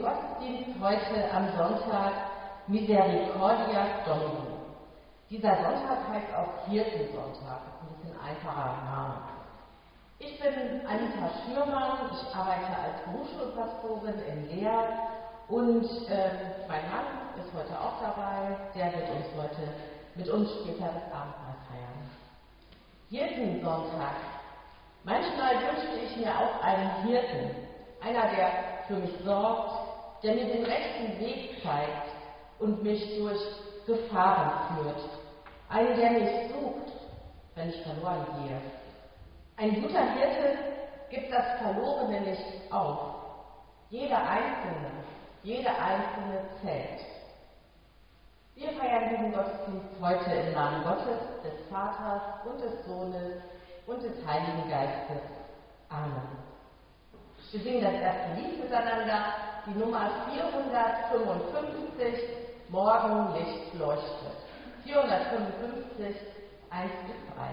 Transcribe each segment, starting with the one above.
Gottesdienst heute am Sonntag Misericordia Domini. Dieser Sonntag heißt auch Hirtensonntag, das ist ein bisschen einfacher Name. Ich bin Anita Schürmann, ich arbeite als Berufsschulpastorin in Leer und mein Mann ist heute auch dabei, der wird uns heute mit uns später das Abendmahl feiern. Hirtensonntag. Manchmal wünschte ich mir auch einen Hirten, einer, der für mich sorgt, der mir den rechten Weg zeigt und mich durch Gefahren führt. Einen, der mich sucht, wenn ich verloren gehe. Ein guter Hirte gibt das Verlorene nicht auf. Jeder einzelne zählt. Wir feiern diesen Gottesdienst heute im Namen Gottes, des Vaters und des Sohnes und des Heiligen Geistes. Amen. Wir singen das erste Lied miteinander, die Nummer 455, Morgenlicht leuchtet. 455, 1 bis 3.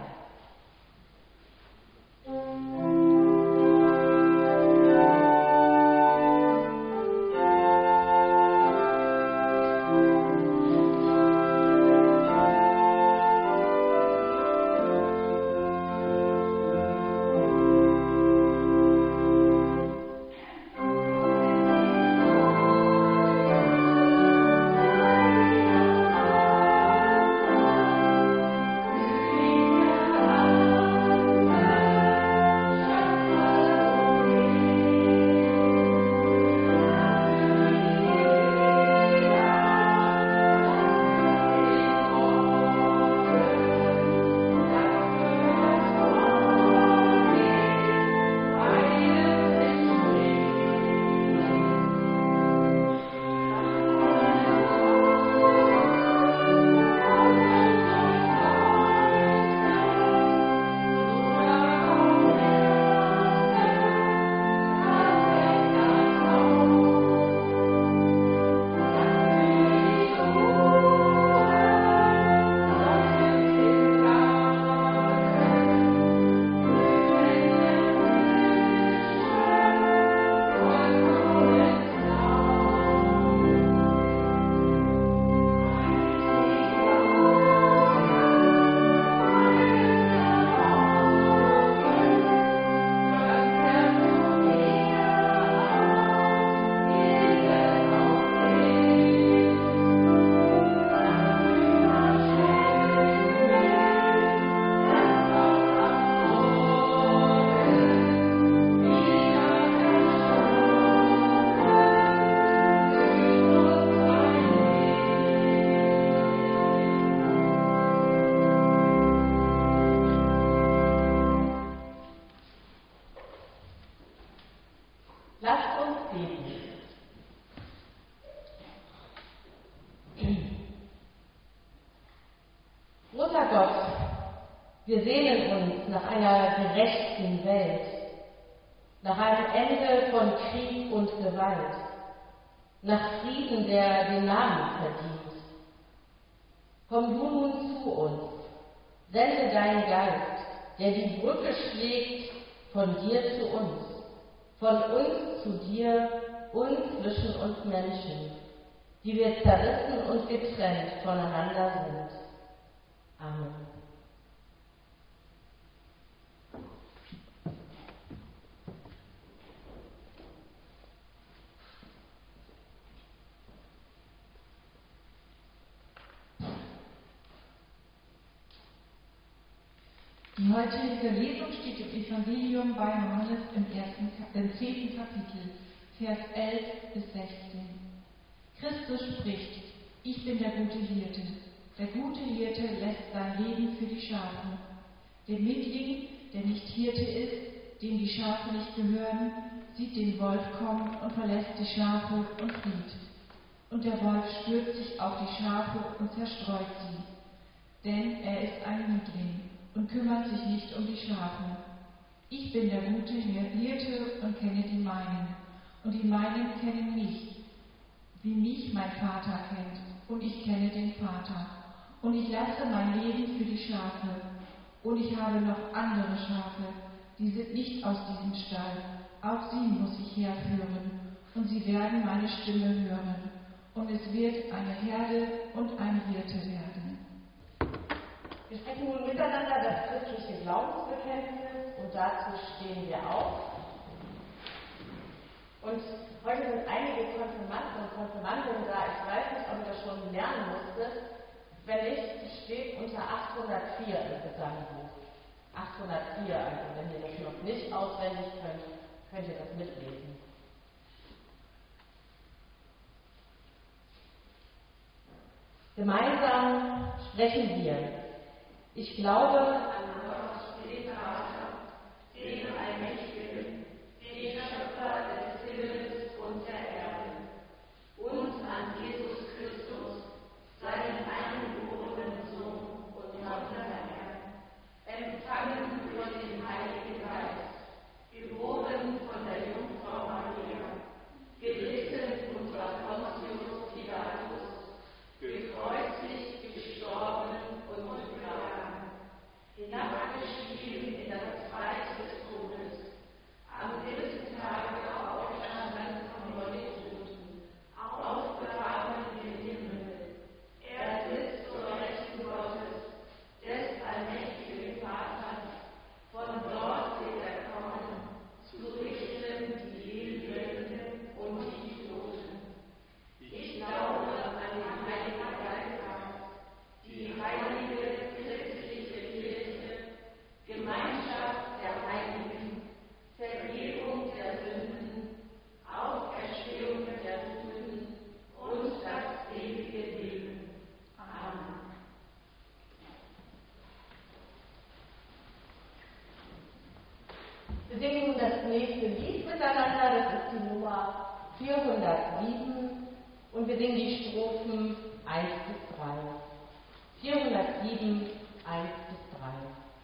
Wir sehnen uns nach einer gerechten Welt, nach einem Ende von Krieg und Gewalt, nach Frieden, der den Namen verdient. Komm du nun zu uns, sende deinen Geist, der die Brücke schlägt von dir zu uns zu dir und zwischen uns Menschen, die wir zerrissen und getrennt voneinander sind. Amen. Die heutige Lesung steht im Evangelium bei Johannes im 10. Kapitel, Vers 11 bis 16. Christus spricht: Ich bin der gute Hirte. Der gute Hirte lässt sein Leben für die Schafe. Der Mittling, der nicht Hirte ist, dem die Schafe nicht gehören, sieht den Wolf kommen und verlässt die Schafe und flieht. Und der Wolf stürzt sich auf die Schafe und zerstreut sie. Denn er ist ein Mietling und kümmert sich nicht um die Schafe. Ich bin der gute Hirte und kenne die meinen, und die meinen kennen mich, wie mich mein Vater kennt, und ich kenne den Vater. Und ich lasse mein Leben für die Schafe, und ich habe noch andere Schafe, die sind nicht aus diesem Stall, auch sie muss ich herführen, und sie werden meine Stimme hören, und es wird eine Herde und ein Hirte werden. Wir sprechen nun miteinander das christliche Glaubensbekenntnis und dazu stehen wir auf. Und heute sind einige Konfirmanden und Konfirmandinnen da. Ich weiß nicht, ob ihr das schon lernen musstet. Wenn nicht, steht unter 804 im Gesangbuch. 804, also wenn ihr das noch nicht auswendig könnt, könnt ihr das mitlesen. Gemeinsam sprechen wir. Ich glaube an Gott, den Vater, den Allmächtigen, den Schöpfer des Himmels und der Erde, und an Jesus Christus, seinen eingeborenen Sohn und unseren Herrn, empfangen von dem Heiligen Geist, geboren von der Jungfrau Maria, gelitten unter Pontius Pilatus, gekreuzigt, gestorben und begraben, hinabgestiegen in das Reich des Todes, am dritten Tage auferstanden von den Toten, aufgefahren in den Himmel. Er sitzt zur Rechten Gottes, des allmächtigen Vaters. Von dort wird er kommen, zu richten die Lebenden und die Toten. Ich glaube an den Heiligen Geist, die heilige christliche Kirche, Gemeinschaft der Heiligen, Vergebung der Sünden, Auferstehung der Toten und das ewige Leben. Amen. Wir singen nun das nächste Lied miteinander, das ist die Nummer 407 und wir singen die Strophen 1 bis 3. 407, 1 bis 3.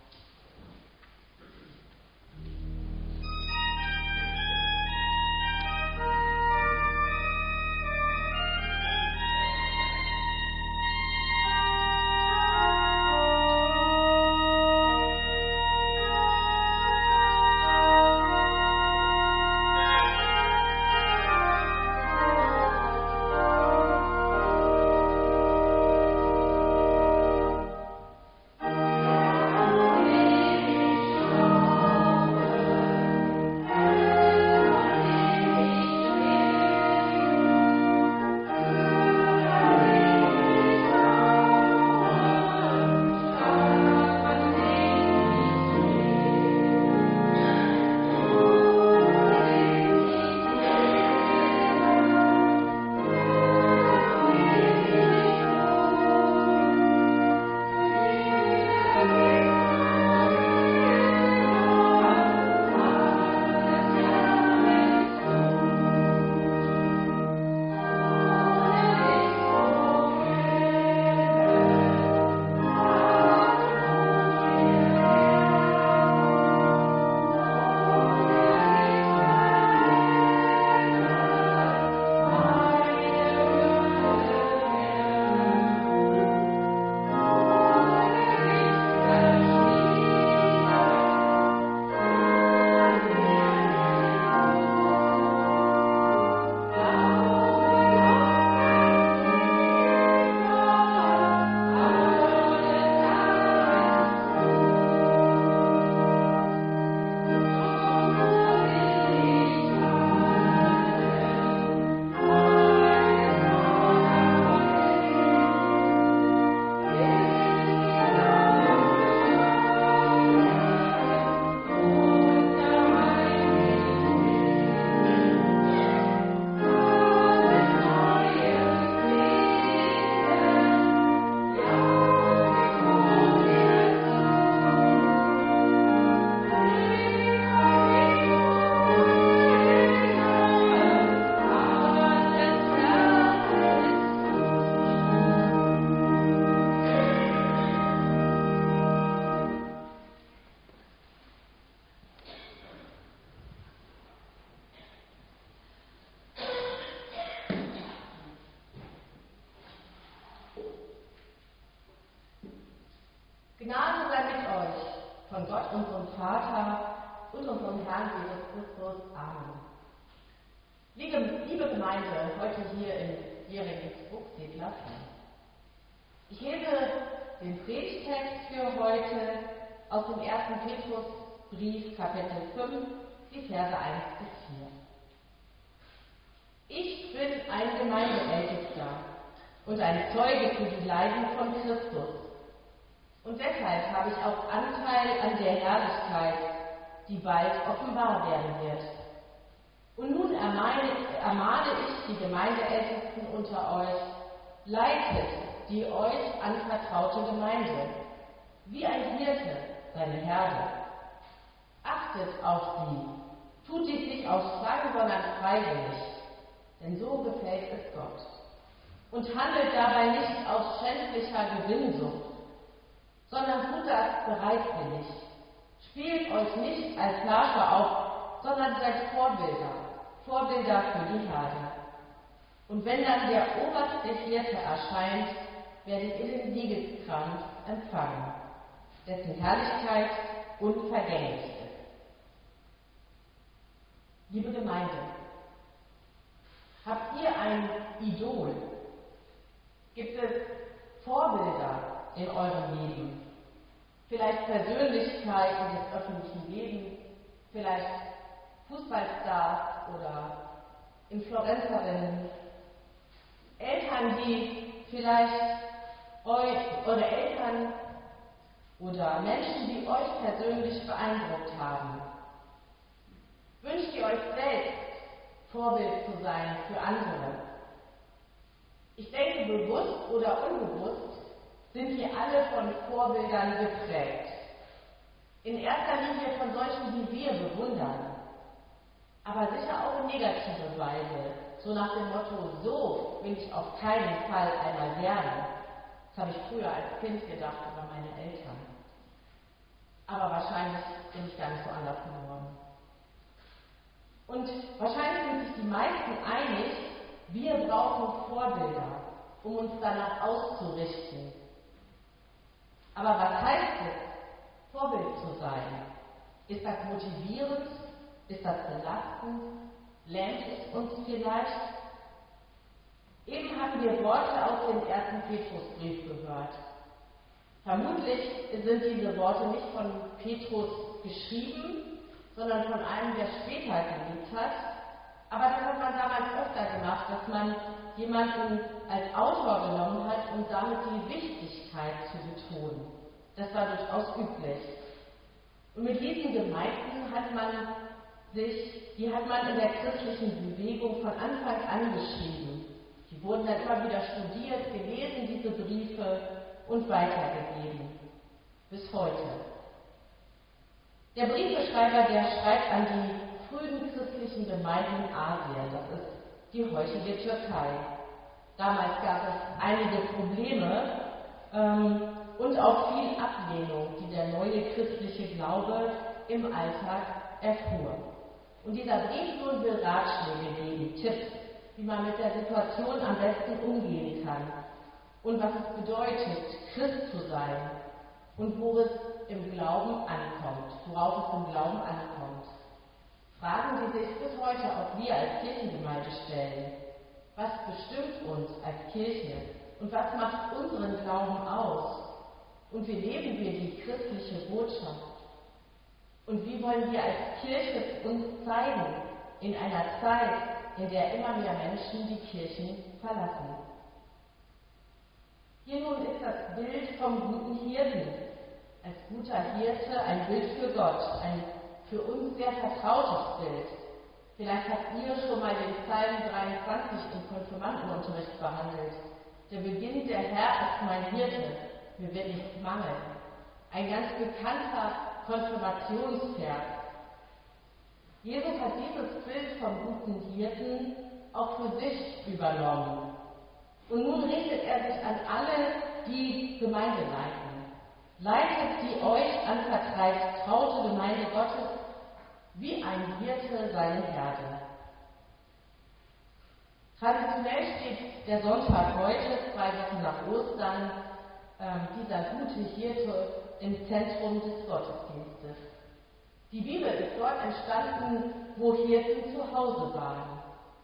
Gnade sei mit euch von Gott, unserem Vater und unserem Herrn Jesus Christus. Amen. Liebe Gemeinde, heute hier in Jeringsburg-Sedlach. Ich lese den Predigtext für heute aus dem 1. Petrusbrief, Kapitel 5, die Verse 1 bis 4. Ich bin ein Gemeindeältester und ein Zeuge für die Leiden von Christus. Und deshalb habe ich auch Anteil an der Herrlichkeit, die bald offenbar werden wird. Und nun ermahne ich die Gemeindeältesten unter euch, leitet die euch anvertraute Gemeinde, wie ein Hirte seine Herde. Achtet auf sie, tut dies nicht aus Zwang, sondern freiwillig, denn so gefällt es Gott. Und handelt dabei nicht aus schändlicher Gewinnsucht, sondern tut das bereitwillig. Spielt euch nicht als Herrscher auf, sondern seid Vorbilder für die Herde. Und wenn dann der oberste Hirte erscheint, werdet ihr den Siegeskranz empfangen, dessen Herrlichkeit unvergänglich ist. Liebe Gemeinde, habt ihr ein Idol? Gibt es Vorbilder in eurem Leben? Vielleicht Persönlichkeiten des öffentlichen Lebens, vielleicht Fußballstars oder Influencerinnen, Eltern, die vielleicht eure Eltern oder Menschen, die euch persönlich beeindruckt haben. Wünscht ihr euch selbst, Vorbild zu sein für andere? Ich denke, bewusst oder unbewusst sind wir alle von Vorbildern geprägt. In erster Linie von solchen, die wir bewundern, aber sicher auch in negativer Weise, so nach dem Motto, so will ich auf keinen Fall einmal werden. Das habe ich früher als Kind gedacht über meine Eltern. Aber wahrscheinlich bin ich gar nicht so anders geworden. Und wahrscheinlich sind sich die meisten einig, wir brauchen Vorbilder, um uns danach auszurichten. Aber was heißt es, Vorbild zu sein? Ist das motivierend? Ist das belastend? Lähmt es uns vielleicht? Eben haben wir Worte aus dem 1. Petrusbrief gehört. Vermutlich sind diese Worte nicht von Petrus geschrieben, sondern von einem, der später gelebt hat. Aber das hat man damals öfter gemacht, dass man jemanden als Autor genommen hat, um damit die Wichtigkeit zu betonen. Das war durchaus üblich. Und mit diesen Gemeinden hat man in der christlichen Bewegung von Anfang an geschrieben. Die wurden dann immer wieder studiert, gelesen, diese Briefe, und weitergegeben. Bis heute. Der Briefeschreiber, der schreibt an die frühen christlichen Gemeinden in Asien. Das ist die heutige Türkei. Damals gab es einige Probleme und auch viel Ablehnung, die der neue christliche Glaube im Alltag erfuhr. Und dieser Brief nun will Ratschläge geben, Tipps, wie man mit der Situation am besten umgehen kann und was es bedeutet, Christ zu sein und worauf es im Glauben ankommt. Fragen, die sich bis heute auch wir als Kirchengemeinde stellen. Was bestimmt uns als Kirche und was macht unseren Glauben aus? Und wie leben wir die christliche Botschaft? Und wie wollen wir als Kirche uns zeigen in einer Zeit, in der immer mehr Menschen die Kirchen verlassen? Hier nun ist das Bild vom guten Hirten. Als guter Hirte ein Bild für Gott, ein für uns sehr vertrautes Bild. Vielleicht habt ihr schon mal den Psalm 23 im Konfirmandenunterricht behandelt. Der beginnt, der Herr ist mein Hirte, mir wird nichts mangeln. Ein ganz bekannter Konfirmationsvers. Jesus hat dieses Bild vom guten Hirten auch für sich übernommen. Und nun richtet er sich an alle, die Gemeinde leiten. Leitet die euch anvertraute Gemeinde Gottes wie ein Hirte seine Herde. Traditionell steht der Sonntag heute, 2 Wochen nach Ostern, dieser gute Hirte im Zentrum des Gottesdienstes. Die Bibel ist dort entstanden, wo Hirten zu Hause waren.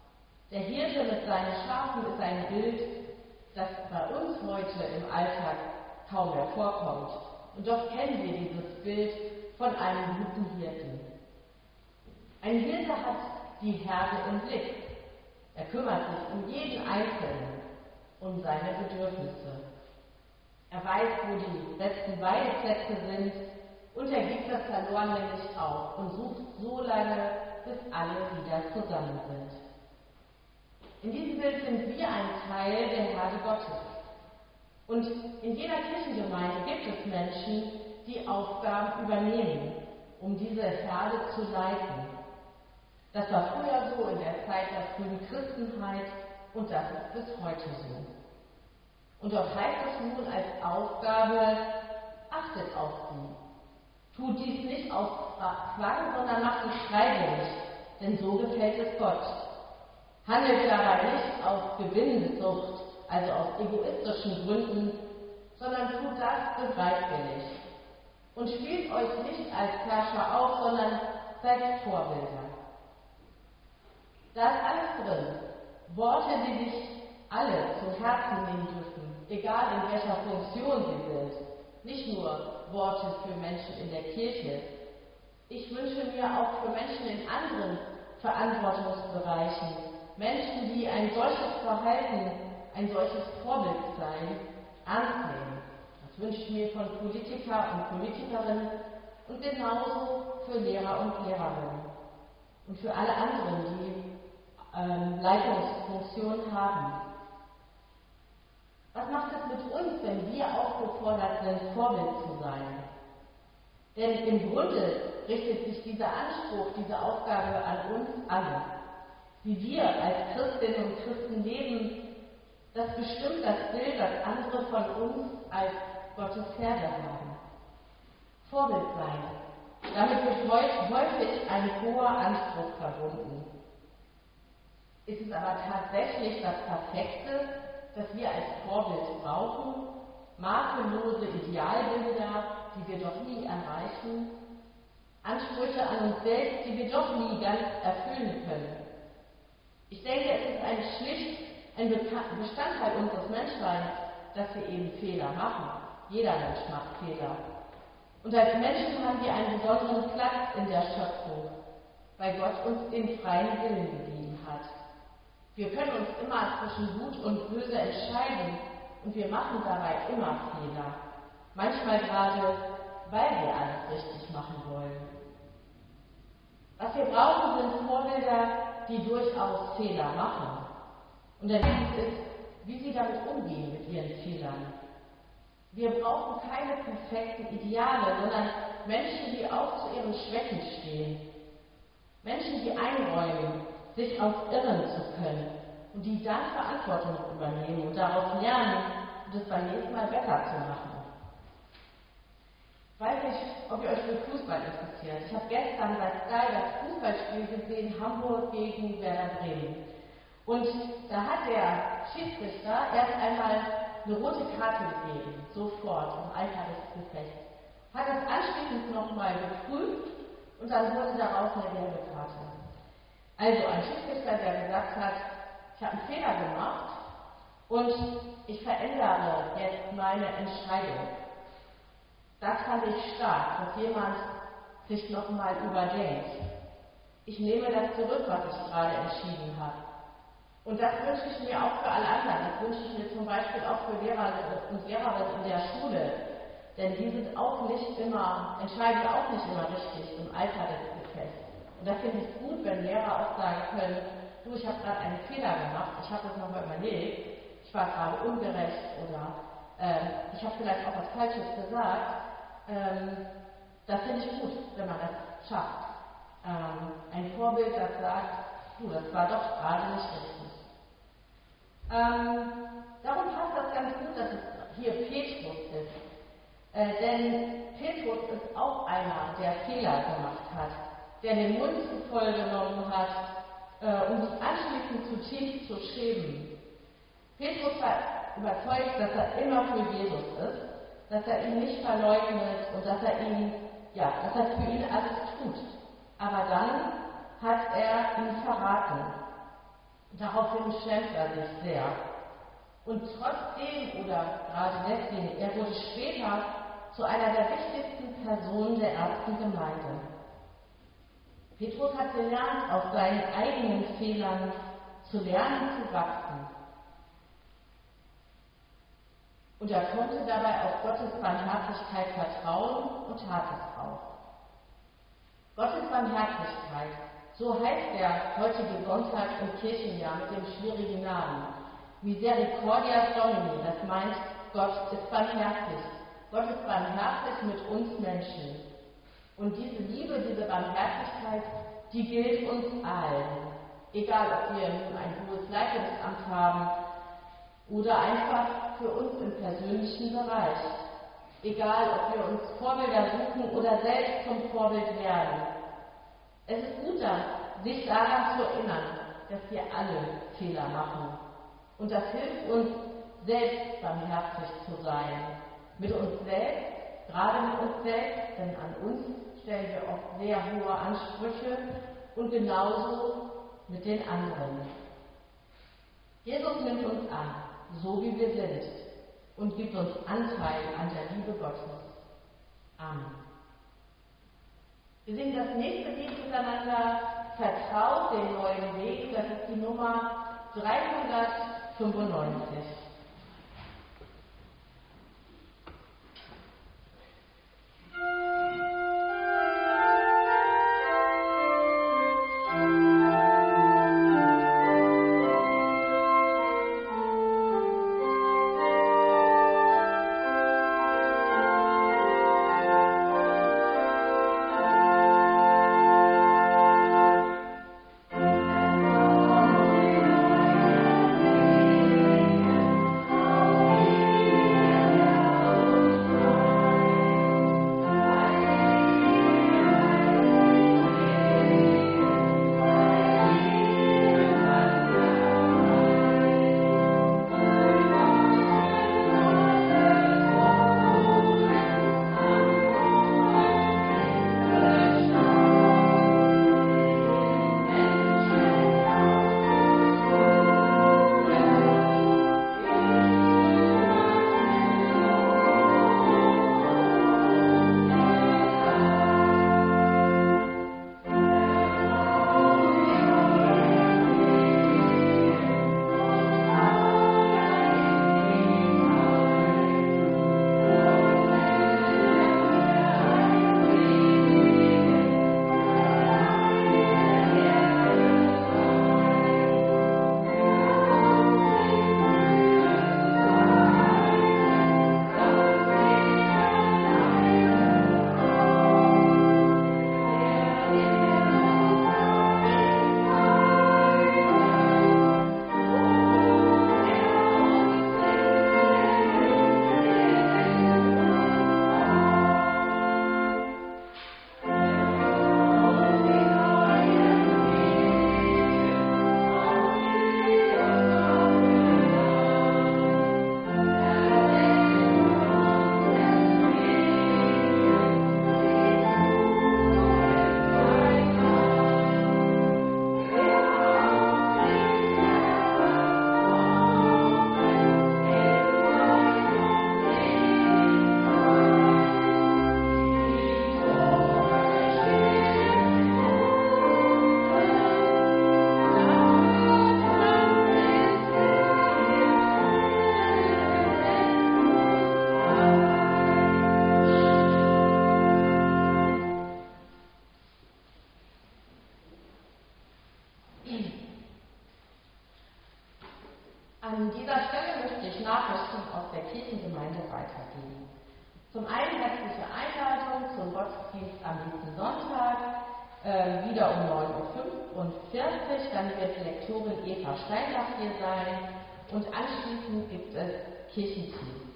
Der Hirte mit seinen Schafen ist ein Bild, das bei uns heute im Alltag kaum mehr vorkommt. Und doch kennen wir dieses Bild von einem guten Hirten. Ein Hirte hat die Herde im Blick. Er kümmert sich um jeden Einzelnen, um seine Bedürfnisse. Er weiß, wo die letzten Weideplätze sind und er gibt das Verlorene nicht auf und sucht so lange, bis alle wieder zusammen sind. In diesem Bild sind wir ein Teil der Herde Gottes. Und in jeder Kirchengemeinde gibt es Menschen, die Aufgaben übernehmen, um diese Herde zu leiten. Das war früher so in der Zeit der frühen Christenheit und das ist bis heute so. Und dort heißt es nun als Aufgabe, achtet auf sie. Tut dies nicht aus Zwang, sondern macht es freiwillig, denn so gefällt es Gott. Handelt dabei nicht aus Gewinnsucht, also aus egoistischen Gründen, sondern tut das bereitwillig. Und spielt euch nicht als Herrscher auf, sondern seid Vorbilder. Da ist alles drin. Worte, die sich alle zu Herzen nehmen dürfen, egal in welcher Funktion sie sind. Nicht nur Worte für Menschen in der Kirche. Ich wünsche mir auch für Menschen in anderen Verantwortungsbereichen, Menschen, die ein solches Verhalten, ein solches Vorbild sein, ernst nehmen. Das wünsche ich mir von Politiker und Politikerinnen und genauso für Lehrer und Lehrerinnen und für alle anderen, die Leitungsfunktionen haben. Was macht es mit uns, wenn wir aufgefordert sind, Vorbild zu sein? Denn im Grunde richtet sich dieser Anspruch, diese Aufgabe an uns alle. Wie wir als Christinnen und Christen leben, das bestimmt das Bild, das andere von uns als Gottes Herde haben. Vorbild sein. Damit wird häufig ein hoher Anspruch verbunden. Ist es aber tatsächlich das Perfekte, das wir als Vorbild brauchen? Makellose Idealbilder, die wir doch nie erreichen? Ansprüche an uns selbst, die wir doch nie ganz erfüllen können? Ich denke, es ist schlicht ein Bestandteil unseres Menschseins, dass wir eben Fehler machen. Jeder Mensch macht Fehler. Und als Menschen haben wir einen besonderen Platz in der Schöpfung, weil Gott uns den freien Willen gegeben hat. Wir können uns immer zwischen Gut und Böse entscheiden und wir machen dabei immer Fehler. Manchmal gerade, weil wir alles richtig machen wollen. Was wir brauchen, sind Vorbilder, die durchaus Fehler machen. Und der Witz ist, wie sie damit umgehen mit ihren Fehlern. Wir brauchen keine perfekten Ideale, sondern Menschen, die auch zu ihren Schwächen stehen. Menschen, die einräumen, sich auch irren zu können und die dann Verantwortung übernehmen und daraus lernen und es beim nächsten Mal besser zu machen. Ich weiß nicht, ob ihr euch für Fußball interessiert. Ich habe gestern bei Sky das Fußballspiel gesehen, Hamburg gegen Werder Bremen. Und da hat der Schiedsrichter erst einmal eine rote Karte gegeben, sofort, im Eifer des Gefechts. Hat es anschließend nochmal geprüft und dann wurde daraus eine gelbe Karte. Also ein Schiedsrichter, der gesagt hat, ich habe einen Fehler gemacht und ich verändere jetzt meine Entscheidung. Das fand ich stark, dass jemand sich nochmal überdenkt. Ich nehme das zurück, was ich gerade entschieden habe. Und das wünsche ich mir auch für alle anderen. Das wünsche ich mir zum Beispiel auch für Lehrerinnen und Lehrer in der Schule. Denn die sind auch nicht immer, entscheiden auch nicht immer richtig im Alter des Gefechts. Und da finde ich es gut, wenn Lehrer auch sagen können, du, ich habe gerade einen Fehler gemacht, ich habe das nochmal überlegt, ich war gerade ungerecht oder ich habe vielleicht auch was Falsches gesagt. Das finde ich gut, wenn man das schafft. Ein Vorbild, das sagt, du, das war doch gerade nicht richtig. Darum passt das ganz gut, dass es hier Petrus ist. Denn Petrus ist auch einer, der Fehler gemacht hat, der den Mund zu voll genommen hat, um sich anschließend zutiefst zu schämen. Petrus war überzeugt, dass er immer für Jesus ist, dass er ihn nicht verleugnet und dass er für ihn alles tut. Aber dann hat er ihn verraten. Daraufhin schämt er sich sehr. Und trotzdem oder gerade deswegen, er wurde später zu einer der wichtigsten Personen der ersten Gemeinde. Petrus hat gelernt, aus seinen eigenen Fehlern zu lernen, zu wachsen. Und er konnte dabei auf Gottes Barmherzigkeit vertrauen und tat es auch. Gottes Barmherzigkeit, so heißt der heutige Sonntag im Kirchenjahr mit dem schwierigen Namen. Misericordia Domini, das meint, Gott ist barmherzig. Gott ist barmherzig mit uns Menschen. Und diese Liebe, diese Barmherzigkeit, die gilt uns allen. Egal, ob wir nun ein hohes Leitungsamt haben oder einfach für uns im persönlichen Bereich. Egal, ob wir uns Vorbilder suchen oder selbst zum Vorbild werden. Es ist gut, sich daran zu erinnern, dass wir alle Fehler machen. Und das hilft uns, selbst barmherzig zu sein. Mit uns selbst, gerade mit uns selbst, denn an uns stellen wir oft sehr hohe Ansprüche und genauso mit den anderen. Jesus nimmt uns an, so wie wir sind, und gibt uns Anteil an der Liebe Gottes. Amen. Wir singen das nächste Lied miteinander, Vertraut den neuen Weg, das ist die Nummer 395. An dieser Stelle möchte ich Nachrichten aus der Kirchengemeinde weitergeben. Zum einen herzliche Einladung zum Gottesdienst am nächsten Sonntag, wieder um 9:45 Uhr. Dann wird Lektorin Eva Steinbach hier sein und anschließend gibt es Kirchentee.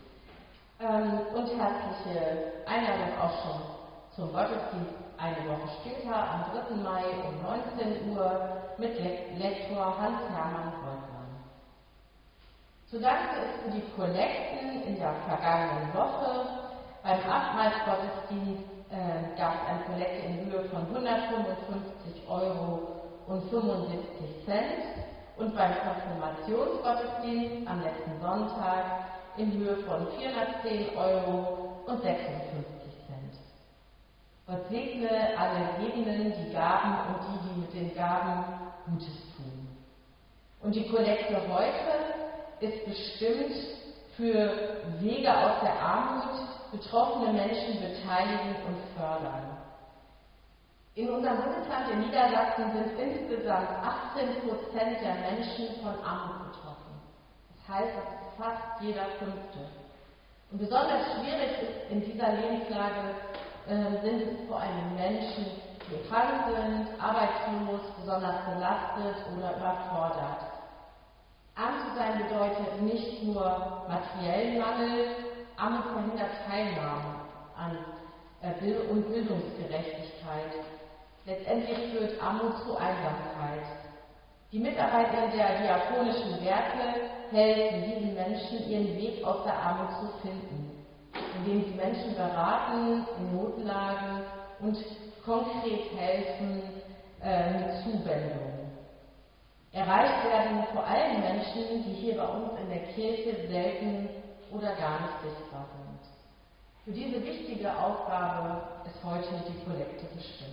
Und herzliche Einladung auch schon zum Gottesdienst eine Woche später, am 3. Mai um 19 Uhr mit Lektor Hans-Hermann Holtmann. Zu danken ist für die Kollekten in der vergangenen Woche. Beim Abendmahlsgottesdienst gab es eine Kollekte in Höhe von 155,75 € und beim Konfirmationsgottesdienst am letzten Sonntag in Höhe von 410,56 € und 56 Cent. Gott segne alle Gebenden, die Gaben und die mit den Gaben Gutes tun. Und die Kollekte heute ist bestimmt für Wege aus der Armut, betroffene Menschen beteiligen und fördern. In unserem Bundesland in Niedersachsen sind insgesamt 18% der Menschen von Armut betroffen. Das heißt, das ist fast jeder Fünfte. Und besonders schwierig ist in dieser Lebenslage sind es vor allem Menschen, die krank sind, arbeitslos, besonders belastet oder überfordert. Arm zu sein bedeutet nicht nur materiellen Mangel, Armut verhindert Teilnahme an und Bildungsgerechtigkeit. Letztendlich führt Armut zu Einsamkeit. Die Mitarbeiter der diakonischen Werke helfen diesen Menschen, ihren Weg aus der Armut zu finden, indem sie Menschen beraten in Notlagen und konkret helfen mit Zuwendung. Erreicht werden vor allem Menschen, die hier bei uns in der Kirche selten oder gar nicht sichtbar sind. Für diese wichtige Aufgabe ist heute die Kollekte bestimmt.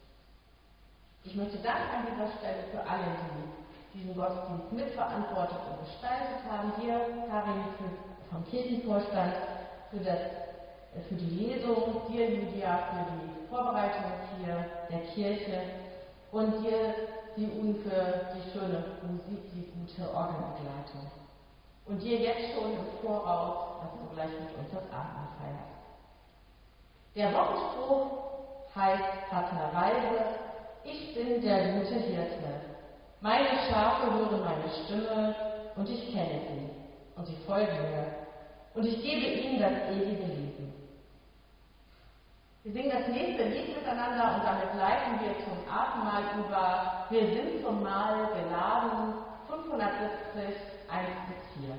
Ich möchte Dank an dieser Stelle für alle, die diesen Gottesdienst mitverantwortet und gestaltet haben. Hier Karin vom Kirchenvorstand für die Lesung, dir Lydia für die Vorbereitung hier der Kirche und dir Uni für die schöne Musik, die gute Orgelbegleitung. Und dir jetzt schon im Voraus, dass du gleich mit uns das Abendmahl feierst. Der Wochenspruch heißt passenderweise: Ich bin der gute Hirte. Meine Schafe hören meine Stimme und ich kenne sie und sie folgen mir und ich gebe ihnen das ewige Leben. Wir singen das nächste Lied miteinander und damit leiten wir zum Abendmahl über. Wir sind zum Mahl geladen, 570, 1-4.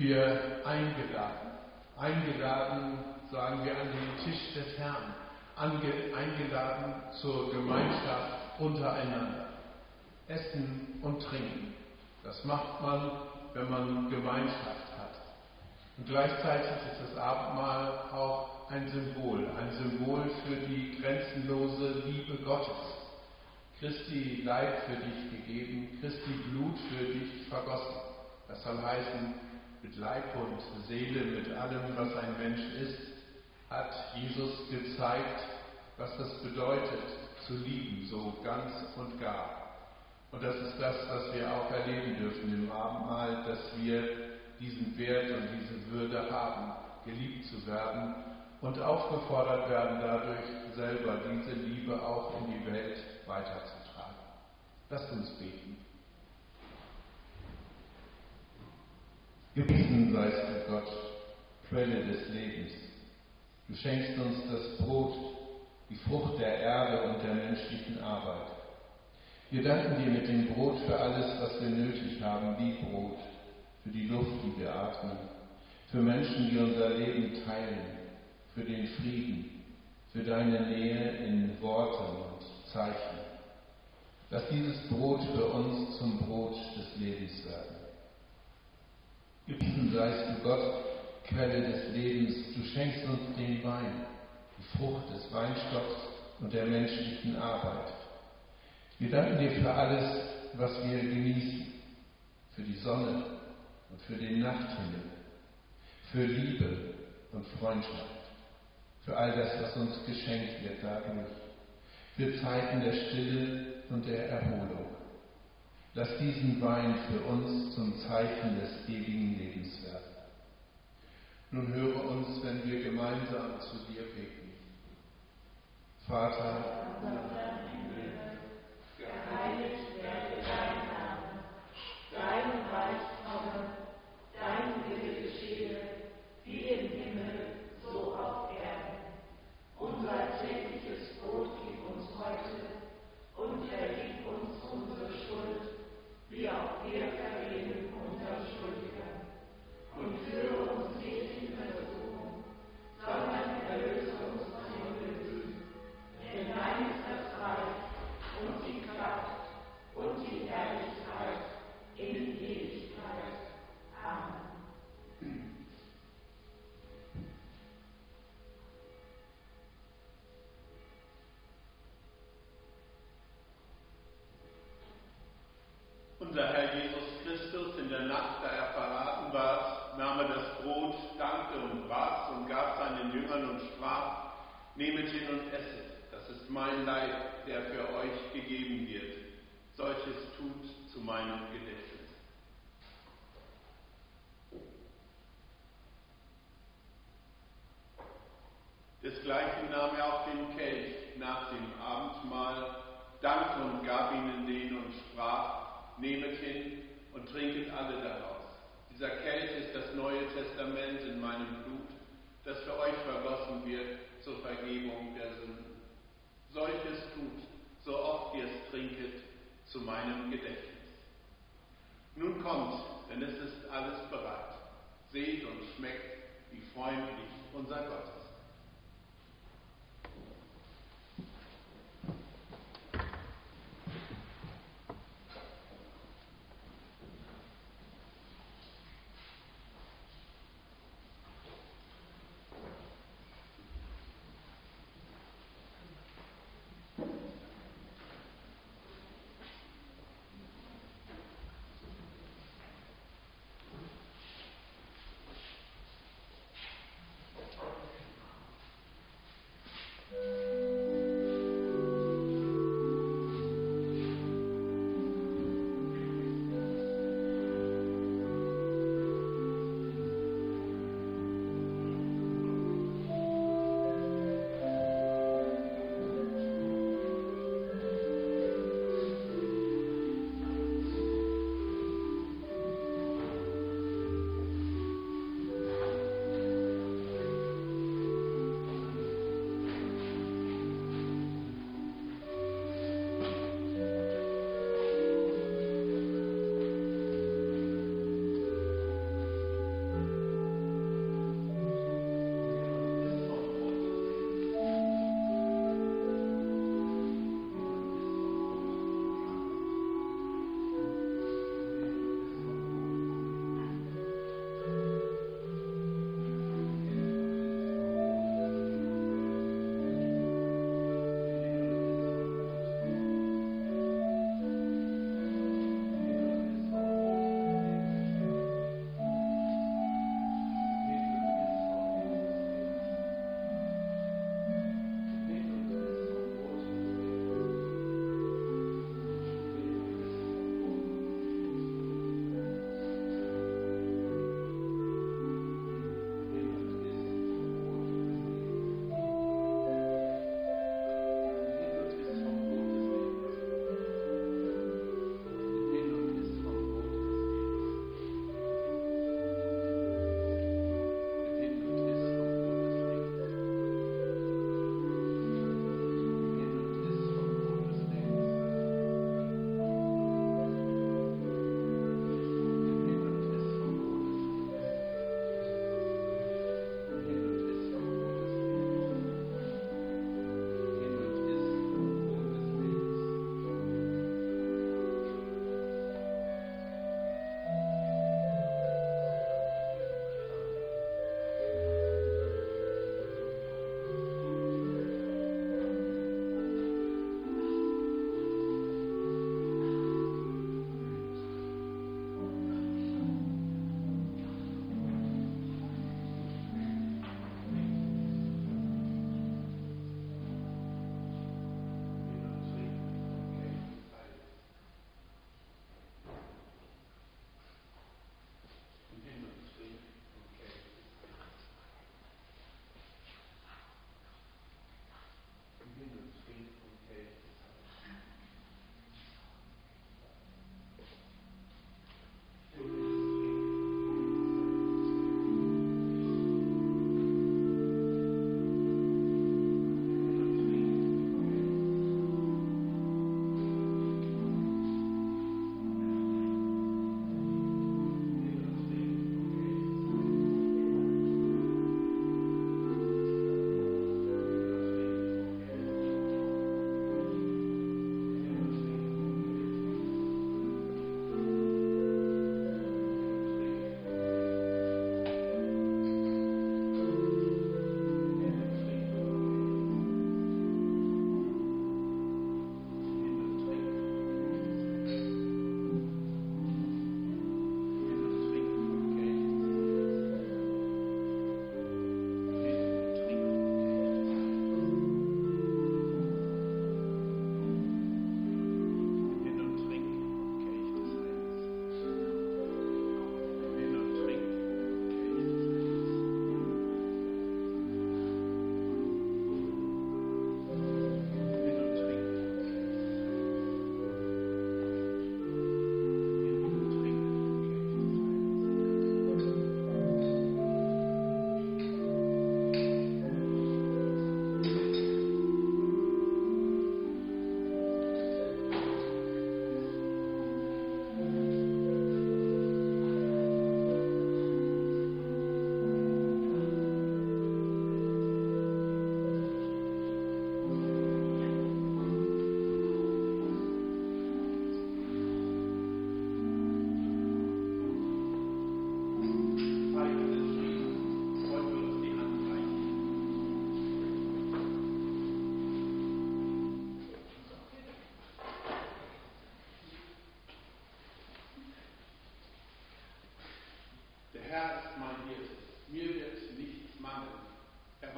wir eingeladen. Eingeladen, sagen wir, an den Tisch des Herrn. Eingeladen zur Gemeinschaft untereinander. Essen und trinken. Das macht man, wenn man Gemeinschaft hat. Und gleichzeitig ist das Abendmahl auch ein Symbol für die grenzenlose Liebe Gottes. Christi Leib für dich gegeben, Christi Blut für dich vergossen. Das soll heißen, mit Leib und Seele, mit allem, was ein Mensch ist, hat Jesus gezeigt, was das bedeutet, zu lieben, so ganz und gar. Und das ist das, was wir auch erleben dürfen im Abendmahl, dass wir diesen Wert und diese Würde haben, geliebt zu werden und aufgefordert werden, dadurch selber diese Liebe auch in die Welt weiterzutragen. Lasst uns beten. Gepriesen seist du, Gott, Quelle des Lebens. Du schenkst uns das Brot, die Frucht der Erde und der menschlichen Arbeit. Wir danken dir mit dem Brot für alles, was wir nötig haben, wie Brot, für die Luft, die wir atmen, für Menschen, die unser Leben teilen, für den Frieden, für deine Nähe in Worten und Zeichen. Lass dieses Brot für uns zum Brot des Lebens werden. Gepriesen seist du, Gott, Quelle des Lebens. Du schenkst uns den Wein, die Frucht des Weinstocks und der menschlichen Arbeit. Wir danken dir für alles, was wir genießen, für die Sonne und für den Nachthimmel, für Liebe und Freundschaft, für all das, was uns geschenkt wird dadurch, für Zeiten der Stille und der Erholung. Lass diesen Wein für uns zum Zeichen des ewigen Lebens werden. Nun höre uns, wenn wir gemeinsam zu dir beten. Vater, geheiligt werde dein Name, dein Reich komme, dein Wille geschehe, wie im Himmel, so auf Erden. Unser tägliches Brot gib uns heute und vergib uns unsere Schuld, wie auch wir vergeben unseren Schuldigern. Und führe uns nicht in Versuchung, sondern erlöse uns von dem Bösen. Denn dein ist das Reich und die Kraft und die Herrlichkeit in Ewigkeit. Amen. Unser Herr Jesus Christus, in der Nacht, da er verraten ward, nahm er das Brot, dankte und brach und gab seinen Jüngern und sprach: Nehmet hin und esset, das ist mein Leib, der für euch gegeben wird. Solches tut zu meinem Gedächtnis. Desgleichen nahm er auch den Kelch nach dem Abendmahl, dankte und gab ihnen den und sprach: Nehmet hin und trinket alle daraus. Dieser Kelch ist das Neue Testament in meinem Blut, das für euch vergossen wird zur Vergebung der Sünden. Solches tut, so oft ihr es trinket, zu meinem Gedächtnis. Nun kommt, denn es ist alles bereit. Seht und schmeckt, wie freundlich unser Gott ist.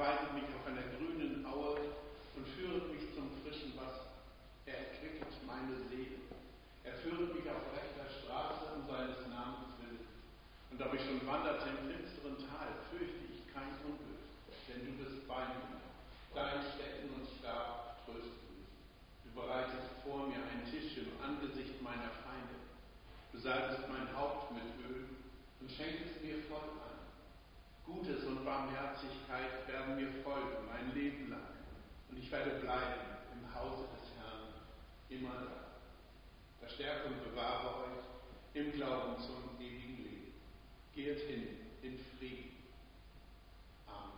weidet mich auf einer grünen Aue und führet mich zum frischen Wasser. Er erquicket meine Seele. Er führet mich auf rechter Straße um seines Namens willen. Und ob ich schon wanderte im finsteren Tal, fürchte ich kein Unglück, denn du bist bei mir. Dein Stecken und Stab trösten mich. Du bereitest vor mir einen Tisch im Angesicht meiner Feinde. Du salbest mein Haupt mit Öl und schenkest mir voll an. Gutes und Barmherzigkeit werden mir folgen mein Leben lang. Und ich werde bleiben im Hause des Herrn immer da. Verstärke und bewahre euch im Glauben zum ewigen Leben. Geht hin in Frieden. Amen.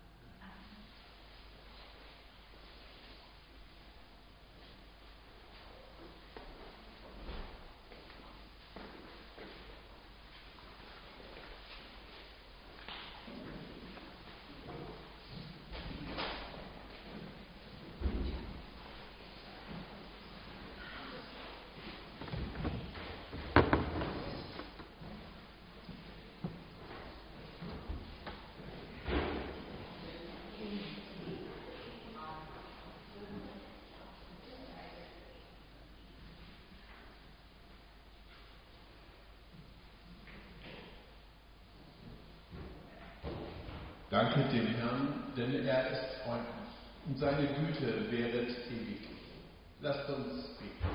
Danket dem Herrn, denn er ist freundlich und seine Güte währet ewig. Lasst uns beten.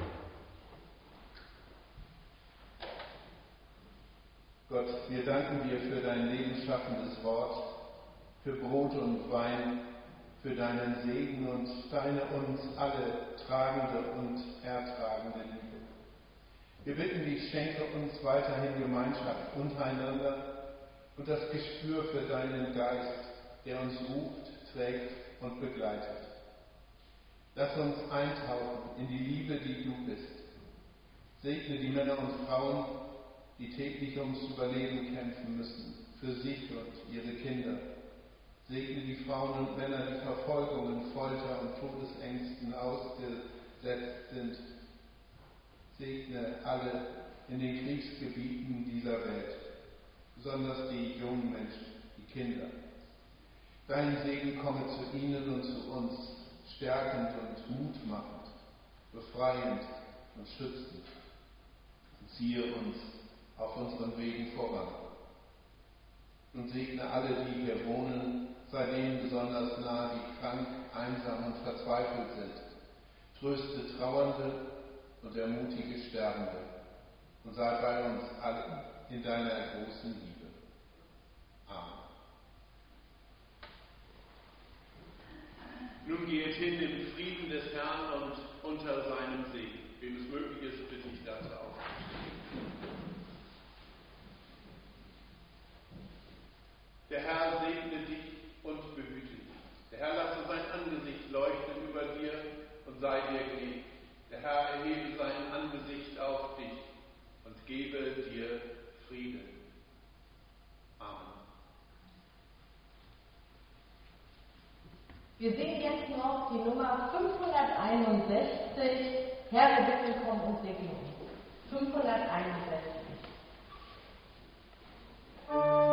Gott, wir danken dir für dein lebensschaffendes Wort, für Brot und Wein, für deinen Segen und deine uns alle tragende und ertragende Liebe. Wir bitten dich, schenke uns weiterhin Gemeinschaft untereinander und das Gespür für deinen Geist, der uns ruft, trägt und begleitet. Lass uns eintauchen in die Liebe, die du bist. Segne die Männer und Frauen, die täglich ums Überleben kämpfen müssen, für sich und ihre Kinder. Segne die Frauen und Männer, die Verfolgungen, Folter und Todesängsten ausgesetzt sind. Segne alle in den Kriegsgebieten dieser Welt, besonders die jungen Menschen, die Kinder. Dein Segen komme zu ihnen und zu uns, stärkend und mutmachend, befreiend und schützend. Und ziehe uns auf unseren Wegen voran. Und segne alle, die hier wohnen, sei denen besonders nahe, die krank, einsam und verzweifelt sind. Tröste Trauernde und ermutige Sterbende. Und sei bei uns allen in deiner großen Liebe. Amen. Nun geht hin im Frieden des Herrn und unter seinem Segen. Wem es möglich ist, bitte ich dazu aufzustehen. Der Herr segne dich und behüte dich. Der Herr lasse sein Angesicht leuchten über dir und sei dir gnädig. Der Herr erhebe sein Angesicht auf dich und gebe dir Frieden. Amen. Wir singen jetzt noch die Nummer 561. Herr, wir bitten, komm und segne uns. 561.